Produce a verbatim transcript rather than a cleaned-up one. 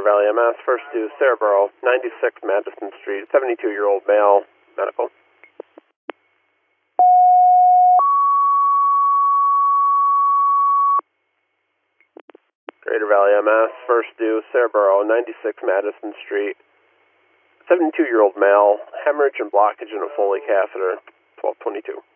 Valley M S, first due Cerebro, ninety-six Madison Street, seventy-two-year-old male, medical. Greater Valley M S, first due Cerebro, ninety-six Madison Street, seventy-two-year-old male, hemorrhage and blockage in a Foley catheter, twelve twenty-two.